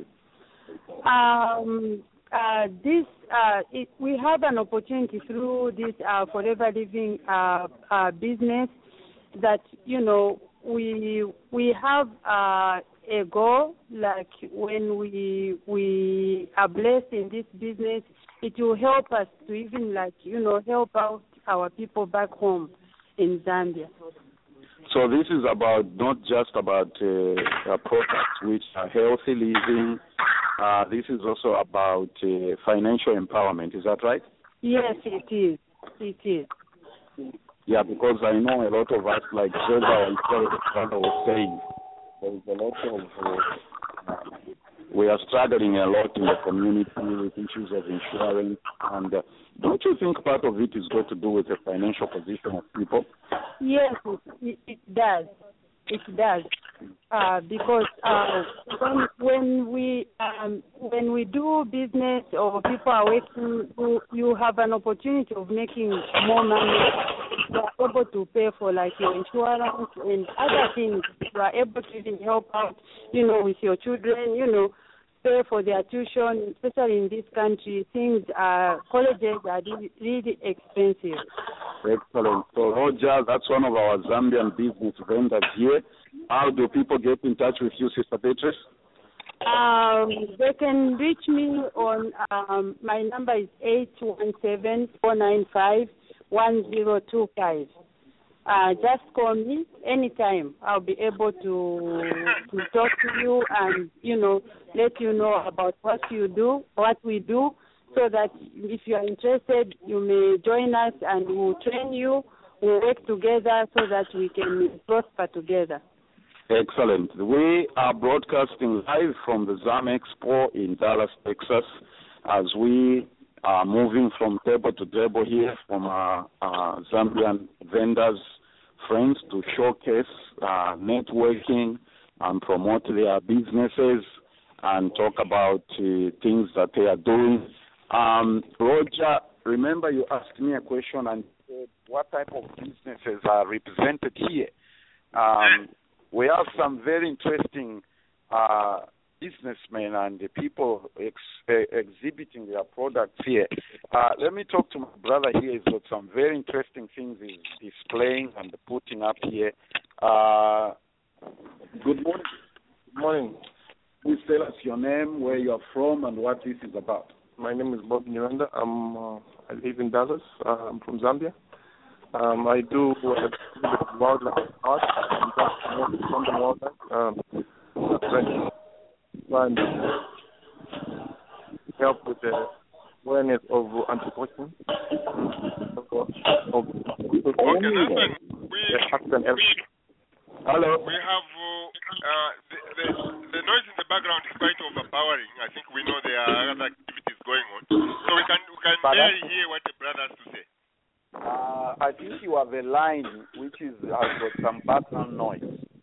Um, uh, this uh, it, we have an opportunity through this uh, Forever Living uh, uh, business that you know we we have uh, a goal. Like when we we are blessed in this business, it will help us to even like you know help out our people back home in Zambia. So this is about not just about uh, uh, products which are healthy living. Uh, this is also about uh, financial empowerment. Is that right? Yes, it is. It is. Yeah, because I know a lot of us, like Joseph was saying, there is a lot of, uh, we are struggling a lot in the community with issues of insurance. And uh, don't you think part of it is got to do with the financial position of people? Yes, it, it does. It does. Uh, because uh, when when we um, when we do business or people are working, you, you have an opportunity of making more money. You are able to pay for like your insurance and other things. You are able to even help out, you know, with your children, you know, pay for their tuition, especially in this country. Things are, colleges are really, really expensive. Excellent. So, Roger, that's one of our Zambian business vendors here. How do people get in touch with you, Sister Beatrice? Um, they can reach me on, um, my number is eight one seven, four nine five, one zero two five. Uh, just call me anytime. I'll be able to to talk to you and, you know, let you know about what you do, what we do, so that if you are interested, you may join us and we'll train you. We'll work together so that we can prosper together. Excellent. We are broadcasting live from the ZAM Expo in Dallas, Texas, as we are moving from table to table here from our, our Zambian vendors, friends, to showcase uh, networking and promote their businesses and talk about uh, things that they are doing. Um, Roger, remember you asked me a question and said what type of businesses are represented here. Um, we have some very interesting uh, businessmen and the people ex- uh, exhibiting their products here. Uh, let me talk to my brother here. He's got some very interesting things he's displaying and putting up here. Uh, good morning. Good morning. Please tell us your name, where you're from, and what this is about. My name is Bob Nyirenda. I'm, uh, I live in Dallas. Uh, I'm from Zambia. Um, I do uh, wildlife art. I'm from the wildlife. Um, I'm trying to help with the awareness of anti-poaching. Of, Okay, Nathan, we, we, Hello. we have uh, uh, the, the, the noise in the background is quite overpowering. I think we know there are other activities going on. So we can we can barely hear what the brother has to say. Uh, I think you have a line which is has got some background noise.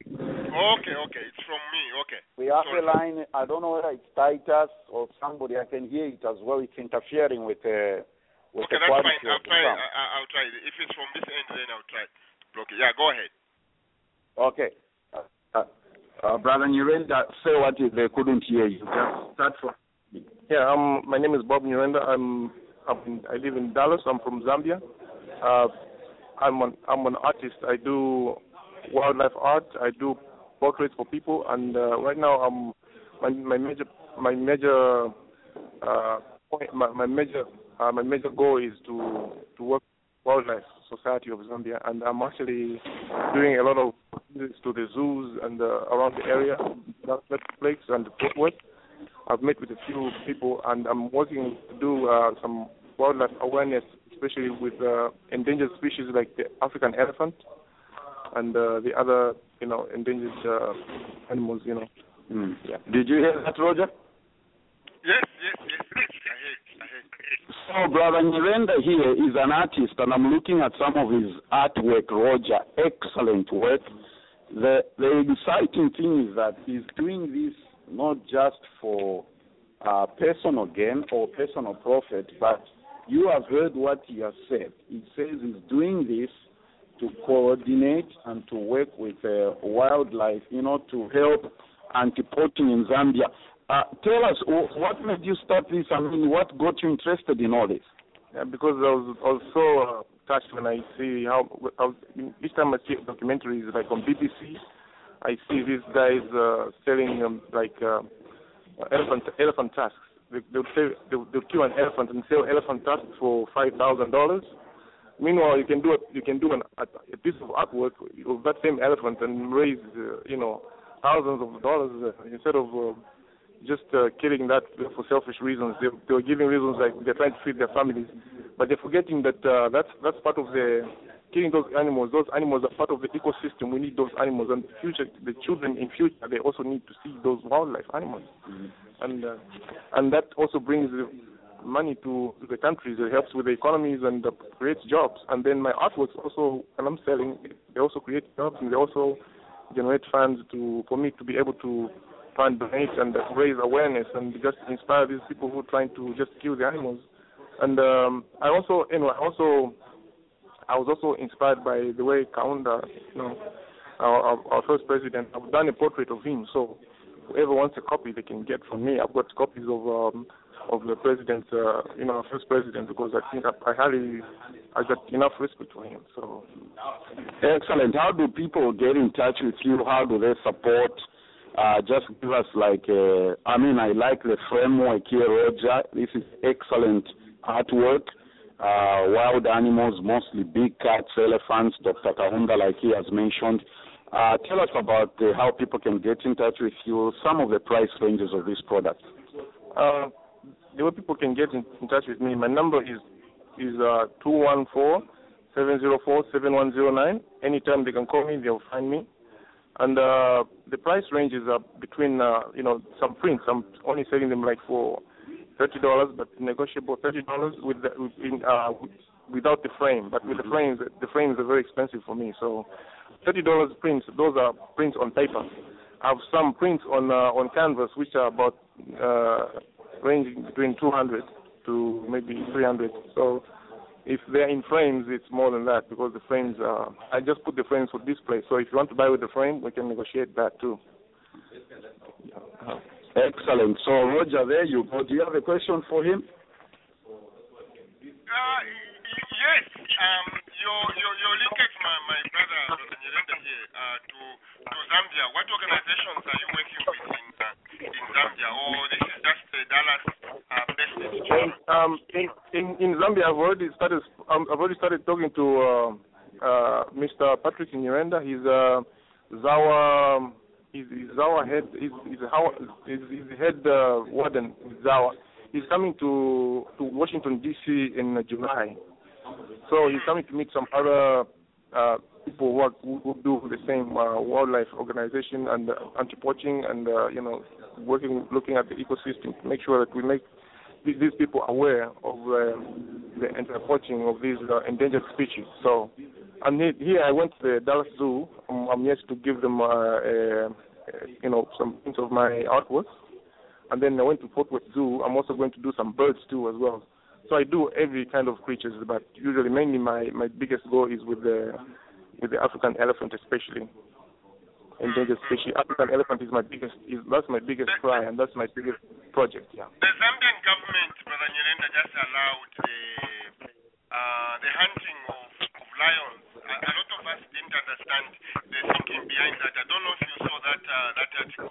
Okay, okay, it's from me. Okay. We have Sorry. a line. I don't know whether it's Titus or somebody. I can hear it as well. It's interfering with uh, with Okay, the that's quality fine. I'll of the try. sound. I, I'll try. If it's from this end, then I'll try to block it. Yeah, go ahead. Okay. Uh, uh, Brother Nyirenda, say what if they couldn't hear you. Just start from. Yeah, um, my name is Bob Nyirenda. I'm, I'm in, I live in Dallas. I'm from Zambia. Uh, I'm an I'm an artist. I do wildlife art. I do portraits for people, and uh, right now I'm my my major my major uh, point, my, my major uh, my major goal is to to work with Wildlife Society of Zambia, and I'm actually doing a lot of visits to the zoos and uh, around the area, that place and the footwork. I've met with a few people, and I'm working to do uh, some wildlife awareness, especially with uh, endangered species like the African elephant and uh, the other, you know, endangered uh, animals, you know. Mm. Yeah. Did you hear that, Roger? Yes, yes, yes, yes. I heard, I heard. So, Brother Nyirenda here is an artist, and I'm looking at some of his artwork, Roger. Excellent work. The, the exciting thing is that he's doing this not just for uh, personal gain or personal profit, but you have heard what he has said. He says he's doing this to coordinate and to work with uh, wildlife, you know, to help anti-poaching in Zambia. Uh, tell us, what made you start this? I mean, what got you interested in all this? Yeah, because I was also uh, touched when I see how, how, each time I see documentaries like on B B C, I see these guys uh, selling um, like uh, elephant elephant tusks. They, they'll, sell, they'll, they'll kill an elephant and sell elephant tusks for five thousand dollars. Meanwhile, you can do a, you can do an, a, a piece of artwork of that same elephant and raise uh, you know thousands of dollars uh, instead of uh, just uh, killing that for selfish reasons. They, they were giving reasons like they're trying to feed their families, but they're forgetting that uh, that's that's part of the killing those animals. Those animals are part of the ecosystem. We need those animals, and the future, the children in future, they also need to see those wildlife animals, mm-hmm. and uh, and that also brings money to the countries. It helps with the economies and uh, creates jobs. And then my artworks also, and I'm selling, they also create jobs, and they also generate funds to for me to be able to find donate and raise awareness and just inspire these people who are trying to just kill the animals. And um, I also, you know, I also, I was also inspired by the way Kaunda, you know, our, our, our first president. I've done a portrait of him, so whoever wants a copy, they can get from me. I've got copies of um, of the president, uh, you know, our first president, because I think I, I highly, I got enough respect for him. So, excellent. How do people get in touch with you? How do they support? Uh, just give us like, uh, I mean, I like the framework here, Roger. This is excellent artwork. Uh, wild animals, mostly big cats, elephants, Doctor Kaunda, like he has mentioned. Uh, tell us about uh, how people can get in touch with you, some of the price ranges of this product. Uh, the way people can get in, in touch with me, my number is is uh, two one four, seven zero four, seven one zero nine. Anytime they can call me, they'll find me. And uh, the price ranges are between, uh, you know, some prints. I'm only selling them like for thirty dollars, but negotiable thirty dollars with the, with, in, uh, without the frame. But with the frames, the frames are very expensive for me. So thirty dollars prints, those are prints on paper. I have some prints on uh, on canvas, which are about uh, ranging between two hundred to maybe three hundred. So if they're in frames, it's more than that, because the frames, uh, I just put the frames for display. So if you want to buy with the frame, we can negotiate that too. Excellent. So, Roger, there you go. Do you have a question for him? Uh, yes. Um, your your your linkage, my my brother, brother Nyirenda here, uh, to to Zambia. What organizations are you working with in uh, in Zambia, or this is just uh, Dallas uh, based institution? Um, in, in in Zambia, I've already started. Um, I've already started talking to uh, uh, Mister Patrick Nyirenda. He's uh, Zawa. He's, he's Zawa head. He's he's, how, he's, he's the head uh, warden with Zawa. He's coming to to Washington D C in uh, July. So he's coming to meet some other uh, people who, are, who, who do the same uh, wildlife organization and uh, anti-poaching and uh, you know working looking at the ecosystem to make sure that we make these, these people aware of uh, the anti-poaching of these uh, endangered species. So and here I went to the Dallas Zoo. I'm, I'm yet to give them uh, uh, you know some things of my artwork. And then I went to Fort Worth Zoo. I'm also going to do some birds too as well. So I do every kind of creatures, but usually mainly my, my biggest goal is with the with the African elephant, especially endangered species. African elephant is my biggest is that's my biggest cry, and that's my biggest project. Yeah. The Zambian government, Brother Nyirenda, just allowed the uh, the hunting of, of lions. A, a lot of us didn't understand the thinking behind that. I don't know if you saw that uh, that article.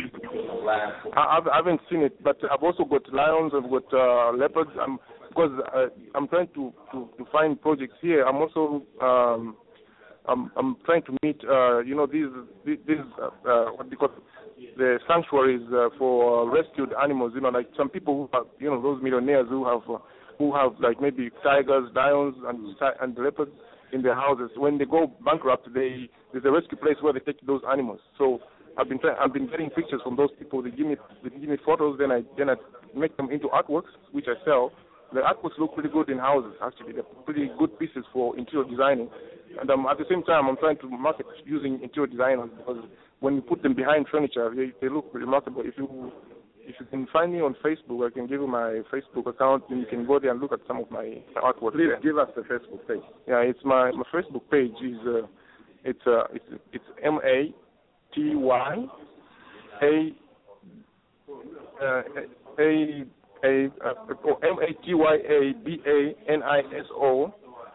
I, I haven't seen it, but I've also got lions. I've got uh, leopards. I'm because uh, I'm trying to, to, to find projects here. I'm also um, I'm I'm trying to meet uh, you know these these uh, uh, what they call the sanctuaries uh, for rescued animals. You know, like some people who have you know those millionaires who have uh, who have like maybe tigers, lions, and and leopards in their houses. When they go bankrupt, they there's a rescue place where they take those animals. So I've been try- I've been getting pictures from those people. They give me they give me photos, then I then I make them into artworks, which I sell. The artworks look pretty good in houses. Actually, they're pretty good pieces for interior designing. And um, at the same time, I'm trying to market using interior designers because when you put them behind furniture, they, they look remarkable. If you if you can find me on Facebook, I can give you my Facebook account, and you can go there and look at some of my artwork. Please there. give us the Facebook page. Yeah, it's my my Facebook page is uh, it's uh, it's it's M A T Y A uh, A A uh, M A T Y A B A N I S O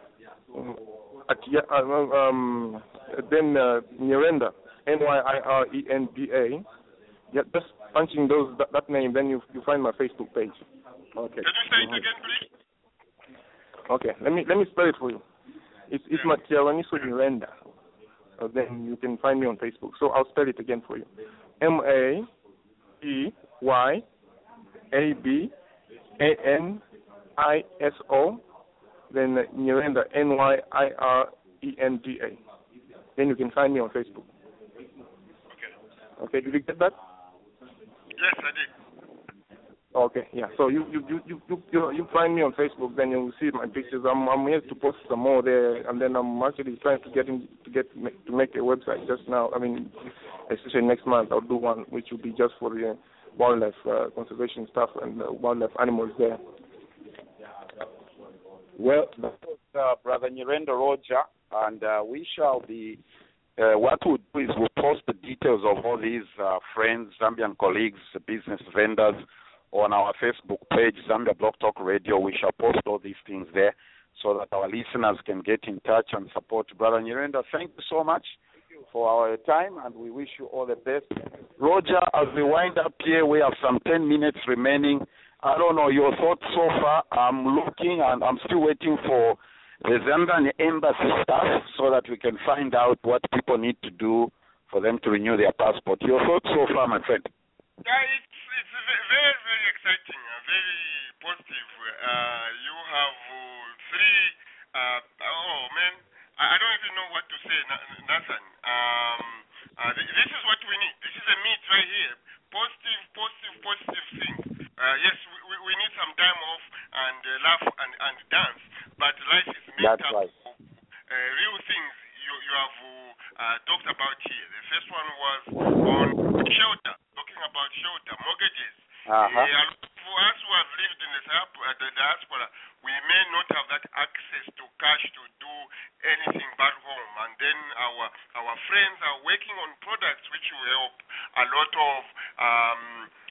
at um then uh, Nyirenda N Y I R E N D A. Yeah, just punching those that, that name, then you you find my Facebook page. Okay. Can you say it again, please? Okay, let me let me spell it for you. It's it's Matiawaniso Nyirenda. Uh, then you can find me on Facebook. So I'll spell it again for you. M A T Y A B A N I S O, then Nyirenda, N Y I R E N D A. Then you can find me on Facebook. Okay. Okay, did you get that? Yes, I did. Okay, yeah. So you you you you you, you find me on Facebook, then you will see my pictures. I'm I'm here to post some more there, and then I'm actually trying to get in to get to make a website just now. I mean, especially next month I'll do one which will be just for the wildlife uh, conservation stuff and uh, wildlife animals there. Well, uh, Brother Nyirenda Roger, and uh, we shall be. Uh, what we'll do is we'll post the details of all these uh, friends, Zambian colleagues, business vendors, on our Facebook page, Zambia Blog Talk Radio. We shall post all these things there so that our listeners can get in touch and support Brother Nyirenda. Thank you so much for our time, and we wish you all the best. Roger, as we wind up here, we have some ten minutes remaining. I don't know your thoughts so far. I'm looking, and I'm still waiting for the Zambian embassy staff so that we can find out what people need to do for them to renew their passport. Your thoughts so far, my friend? Yeah, it's it's very very exciting, uh, very positive. Uh, you have uh, three. Uh, oh man, I, I don't even know what to say, Nathan. Um, uh, th- this is what we need. This is a meet right here. Positive, positive, positive things. Uh, yes, we, we, we need some time off and uh, laugh and, and dance, but life is made That's up right. of uh, real things you, you have uh, talked about here. The first one was on shelter, talking about shelter, mortgages. Uh-huh. Uh, for us who have lived in the, uh, the diaspora, we may not have that access to cash to do anything back home, and then our our friends are working on products which will help a lot of um,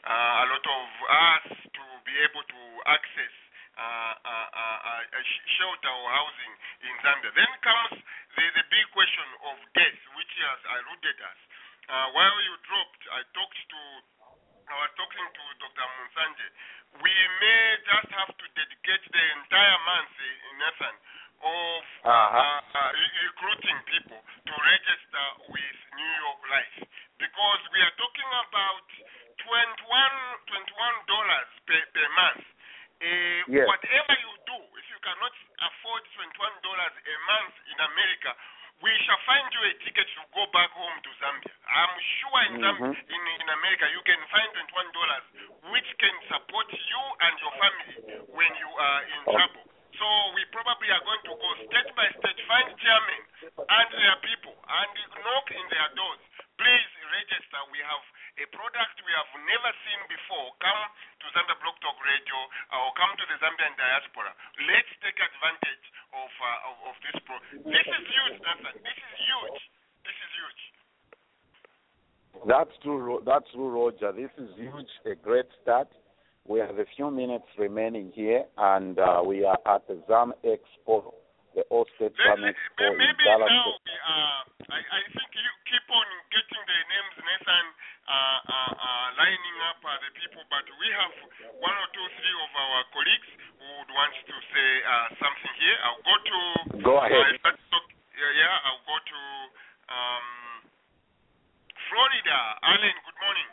uh, a lot of us to be able to access uh, uh, uh, uh, shelter or housing in Zambia. Then comes the, the big question of death, which has eluded us. Uh, while you dropped, I talked to, I was talking to Doctor Munsanje. We may just have to dedicate the entire month, Nathan, of uh, Uh-huh. uh, uh, recruiting people to register with New York Life, because we are talking about twenty-one dollars per, per month. Uh, Yes. Whatever you do, if you cannot afford twenty-one dollars a month in America, we shall find you a ticket to go back home to Zambia. I'm sure in, Mhm. Zambia, in, in America you can find twenty-one dollars which can support you and your family when you are in Oh. trouble. So we probably are going to go state by state, find chairmen and their people, and knock in their doors. Please register. We have a product we have never seen before. Come to Zambia Block Talk Radio or come to the Zambian diaspora. Let's take advantage of uh, of, of this pro. This is huge, Nathan. This is huge. This is huge. That's true. Ro- That's true, Roger. This is huge. A great start. We have a few minutes remaining here, and uh, we are at the Zam Expo, the All State Then, Zam uh, Expo in maybe Dallas. now we are. I, I think you keep on getting the names, Nathan, uh, uh, uh, lining up uh, the people, but we have one or two, three of our colleagues who would want to say uh, something here. I'll go to. Go ahead. Uh, talk, yeah, yeah, I'll go to um, Florida. Alan, good morning.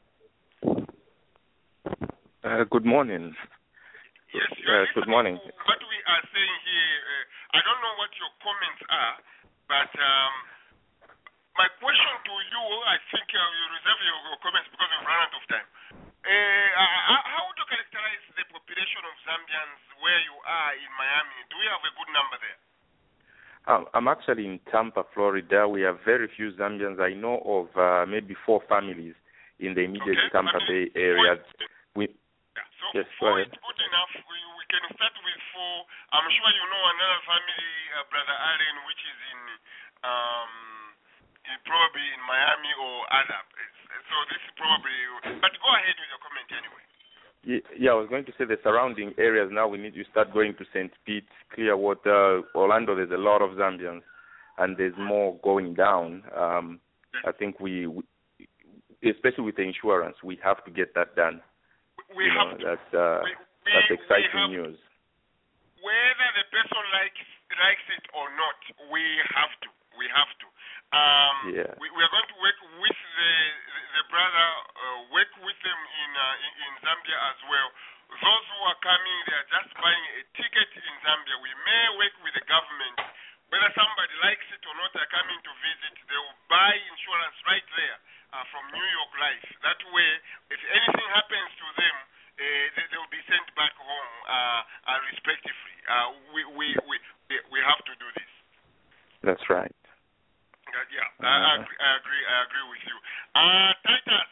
Uh, good morning. Yes, you Uh, are good listening morning. to what we are saying here. Uh, I don't know what your comments are, but um, my question to you, I think uh, you reserve your, your comments because we've run out of time. Uh, uh, how would you characterize the population of Zambians where you are in Miami? Do we have a good number there? Um, I'm actually in Tampa, Florida. We have very few Zambians. I know of uh, maybe four families in the immediate Okay, Tampa I mean, Bay area. We, Yeah, so yes, go four ahead. is good enough. We, we can start with four. I'm sure you know another family, uh, Brother Allen, which is in, um, in probably in Miami or other. So this is probably. But go ahead with your comment anyway. Yeah, I was going to say the surrounding areas now we need to start going to Saint Pete, Clearwater, Orlando. There's a lot of Zambians, and there's more going down. Um, I think we, we, especially with the insurance, we have to get that done. We you have know, to. that's uh, we, we, that's exciting we have, news. Whether the person likes likes it or not, we have to. We have to. Um, Yeah. we, we are going to work with the the, the brother, uh, work with them in, uh, in in Zambia as well. Those who are coming, they are just buying a ticket in Zambia. We may work with the government. Whether somebody likes it or not, they're coming to visit. They will buy insurance right there uh, from New York Life. That way, if anything happens to them, uh, they, they will be sent back home uh, uh, respectively. Uh, we, we, we, we, we have to do this. That's right. Uh, yeah, Uh, I, I, agree, I agree. I agree with you. Uh, Titus,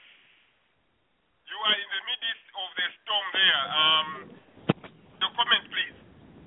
you are in the midst of the storm there. Um, your comment, please.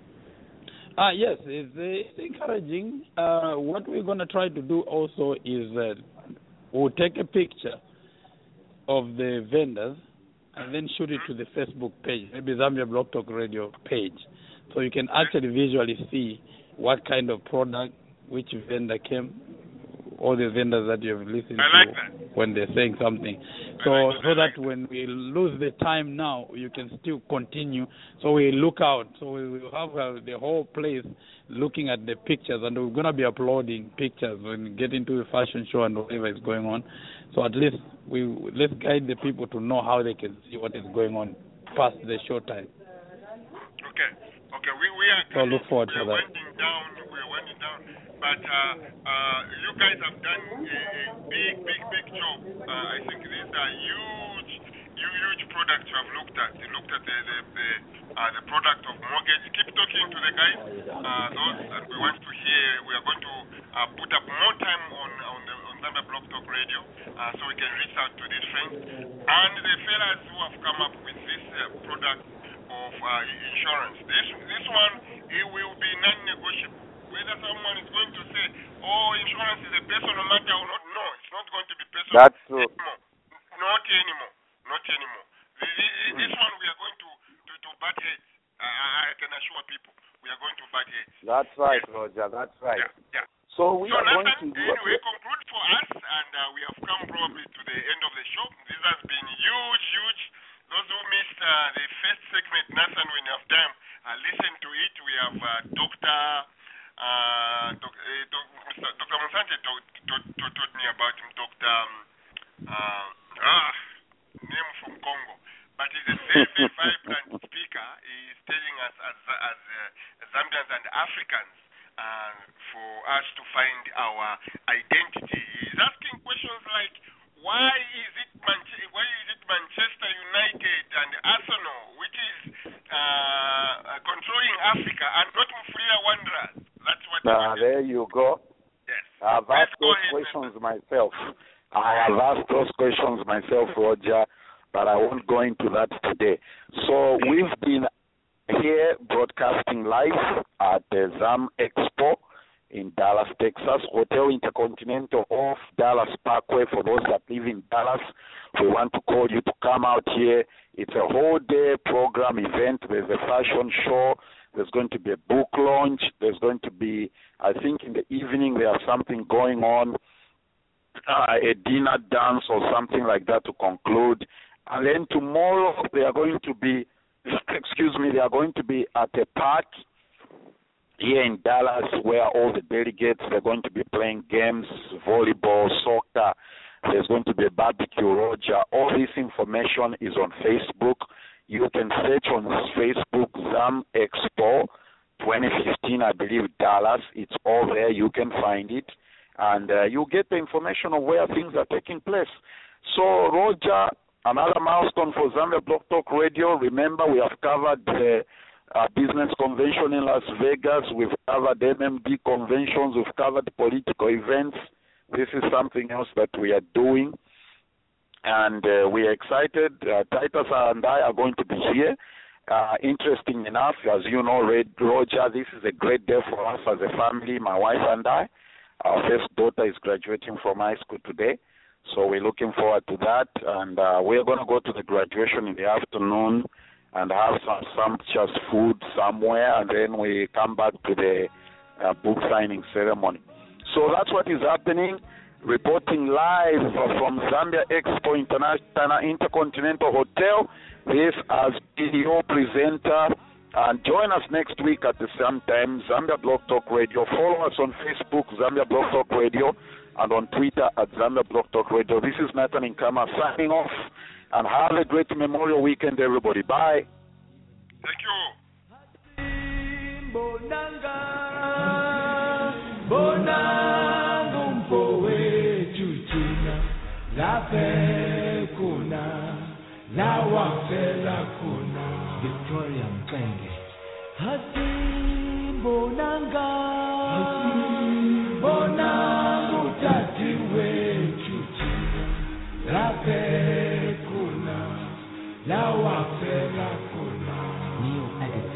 Ah, yes, it's, uh, it's encouraging. Uh, what we're going to try to do also is uh, we'll take a picture of the vendors and then shoot it to the Facebook page, maybe Zambia Block Talk Radio page, so you can actually visually see what kind of product, which vendor came, all the vendors that you have listened I like to that. when they're saying something. So like so that. that when we lose the time now, you can still continue. So we look out. So we will have uh, the whole place looking at the pictures, and we're going to be uploading pictures when we get into the fashion show and whatever is going on. So at least we let's guide the people to know how they can see what is going on past the show time. Okay. Okay. We we are. So look forward we to are that. winding down. We are winding down. But uh, uh, you guys have done a, a big, big, big job. Uh, I think these are huge, huge products you have looked at. You looked at the the the, uh, the product of mortgage. Keep talking to the guys. Uh, those that we want to hear. We are going to uh, put up more time on on the on Zambia Block Talk Radio, uh, so we can reach out to these friends and the fellas who have come up with this uh, product of uh, insurance. This this one it will be non-negotiable. Whether someone is going to say, "Oh, insurance is a personal matter," or not, no, it's not going to be personal. That's true. Anymore. Not anymore. Not anymore. The, the, this one we are going to, to, to butt heads. Uh, I can assure people we are going to butt heads. That's right, yes. Roger. That's right. Yeah, yeah. So we so are going Nathan, to do anyway, conclude for us, and uh, we have come probably to the end of the show. This has been huge, huge. Those who missed uh, the first segment, Nathan, when you have time, uh, listen to it. We have uh, Doctor Uh, doc, uh, doc, Doctor Monsante told, told, told, told me about him, Doctor Um, uh, ah, name from Congo. But he's a very, very vibrant speaker. He's telling us as, as uh, Zambians and Africans uh, for us to find our identity. He's asking questions like, why is it Manche- why is it Manchester United and Arsenal, which is uh, controlling Africa, and not Mufulira Wanderers? That's what. Uh, there you go. Yes. I've Let's asked go those ahead, questions Mister myself. I have asked those questions myself, Roger, but I won't go into that today. So we've been here broadcasting live at the ZAM Expo in Dallas, Texas, Hotel Intercontinental off Dallas Parkway. For those that live in Dallas, we want to call you to come out here. It's a whole day program event. There's a fashion show. There's going to be a book launch. There's going to be, I think in the evening, there's something going on, uh, a dinner dance or something like that to conclude. And then tomorrow, they are going to be, excuse me, they are going to be at a park here in Dallas where all the delegates, they're going to be playing games, volleyball, soccer. There's going to be a barbecue, Roger. All this information is on Facebook. You can search on Facebook, ZAM Expo twenty fifteen, I believe, Dallas. It's all there. You can find it. And uh, you get the information of where things are taking place. So, Roger, another milestone for Zambia Blog Talk Radio. Remember, we have covered the uh, business convention in Las Vegas. We've covered M M D conventions. We've covered political events. This is something else that we are doing. And uh, we are excited. Uh, Titus and I are going to be here. Uh, interesting enough, as you know, Red Roger, this is a great day for us as a family, my wife and I. Our first daughter is graduating from high school today, so we're looking forward to that. And uh, we're going to go to the graduation in the afternoon and have some sumptuous food somewhere, and then we come back to the uh, book signing ceremony. So that's what is happening. Reporting live from Zambia Expo International Intercontinental Hotel. This has been your presenter. And join us next week at the same time, Zambia Blog Talk Radio. Follow us on Facebook, Zambia Blog Talk Radio, and on Twitter at Zambia Blog Talk Radio. This is Nathan Nkama signing off. And have a great Memorial Weekend, everybody. Bye. Thank you. Bonanga, bonanga, mpowe chuchina, la fe kuna, la wafela kuna. Victoria Mpenge. Hati bonanga, hati bonanga, utati we chuchina, la fe kuna, la wafela kuna. New edit.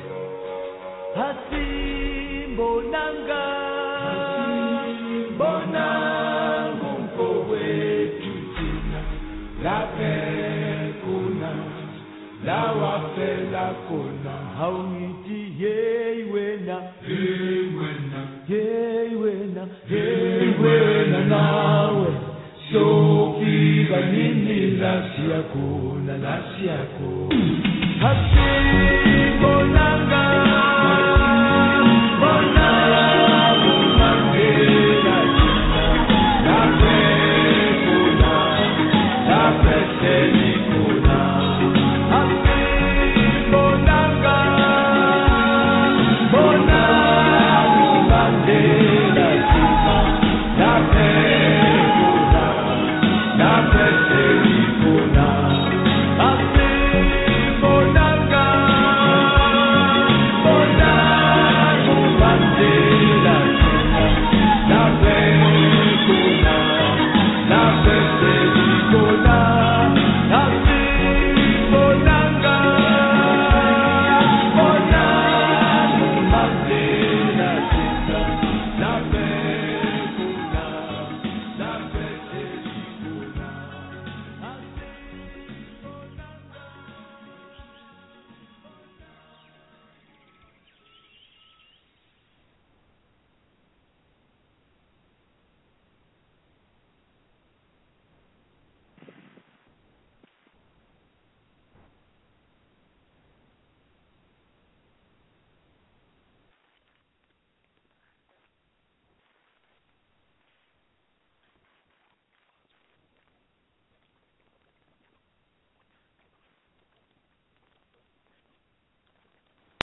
Hati bonanga, hati bonanga, mpowe chuchina, la fe kuna, la wafela kuna. Hauniti yei wena, yei wena, yei wena, yei wena nawe. Sofi banini lasi yako na lasi yako. Hati